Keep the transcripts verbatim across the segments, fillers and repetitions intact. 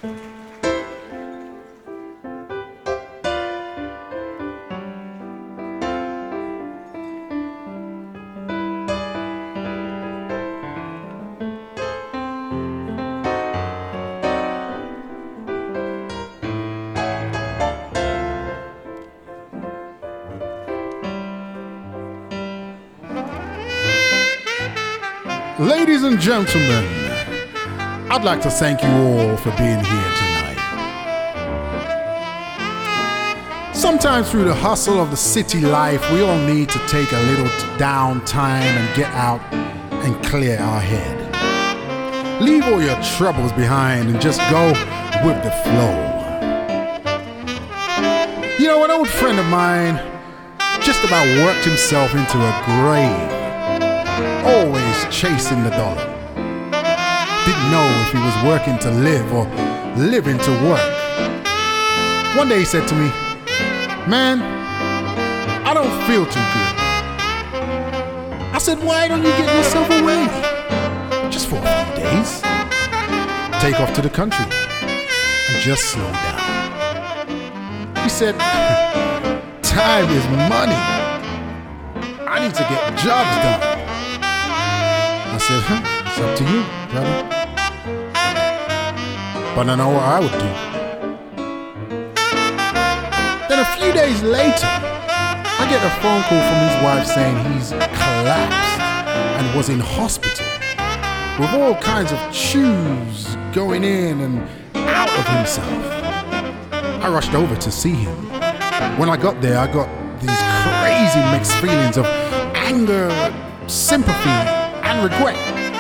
Ladies and gentlemen, I'd like to thank you all for being here tonight. Sometimes through the hustle of the city life, we all need to take a little downtime and get out and clear our head. Leave all your troubles behind and just go with the flow. You know, an old friend of mine just about worked himself into a grave, always chasing the dollar. Didn't know if he was working to live or living to work. One day he said to me, "Man, I don't feel too good." I said, "Why don't you get yourself away? Just for a few days. Take off to the country and just slow down." He said, "Time is money. I need to get jobs done." I said, "Huh, it's up to you, brother. But I know what I would do." Then a few days later, I get a phone call from his wife saying he's collapsed and was in hospital with all kinds of chews going in and out of himself. I rushed over to see him. When I got there, I got these crazy mixed feelings of anger, sympathy, and regret.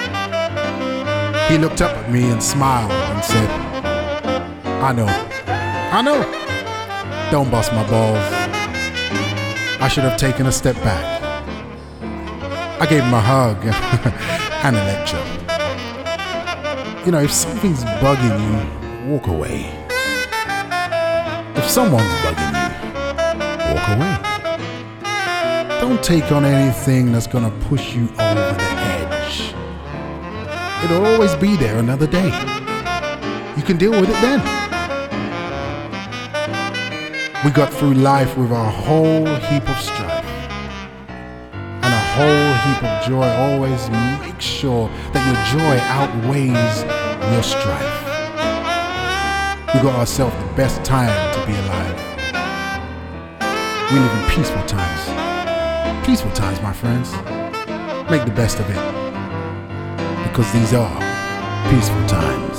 He looked up at me and smiled and said, "I know, I know. Don't bust my balls. I should have taken a step back." I gave him a hug and a lecture. You know, if something's bugging you, walk away. If someone's bugging you, walk away. Don't take on anything that's gonna push you over the edge. It'll always be there another day. You can deal with it then. We got through life with a whole heap of strife and a whole heap of joy. Always make sure that your joy outweighs your strife. We got ourselves the best time to be alive. We live in peaceful times. Peaceful times, my friends. Make the best of it, because these are peaceful times.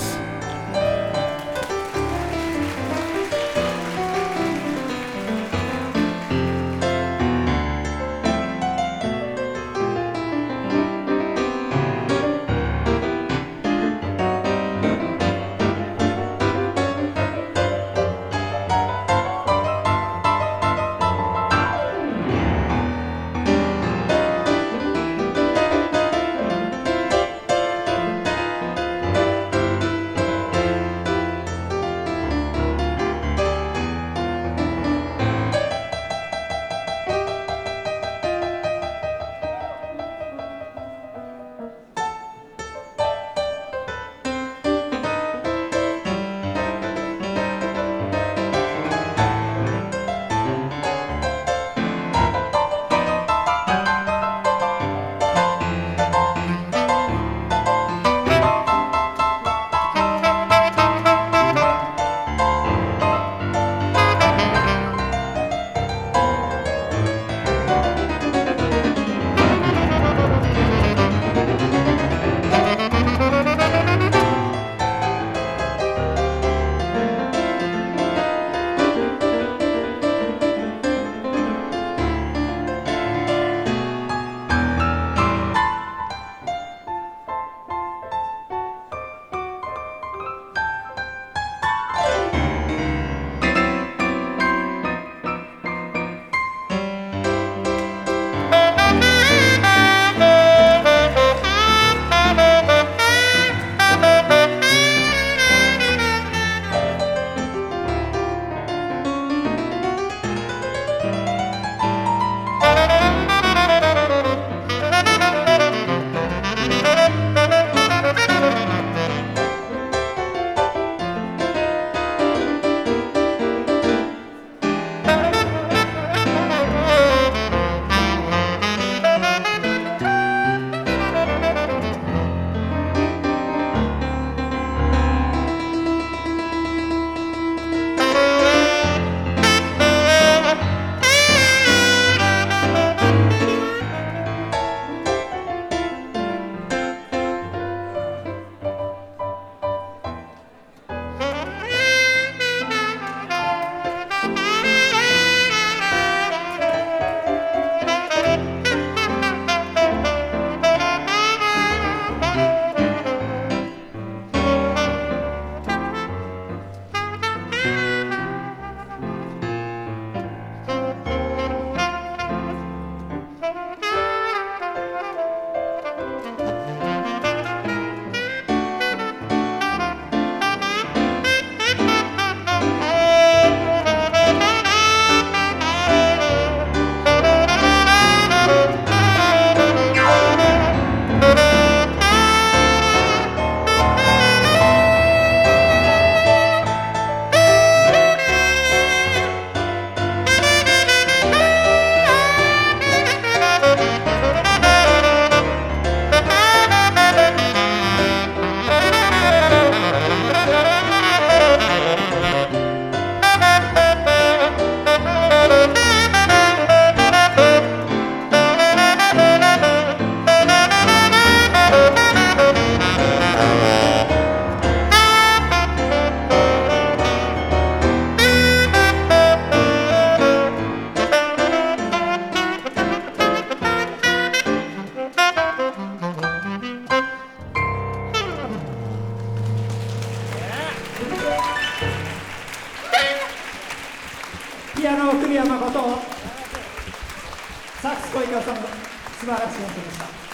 谷誠、サックス小池さんの素晴らしい演奏でした。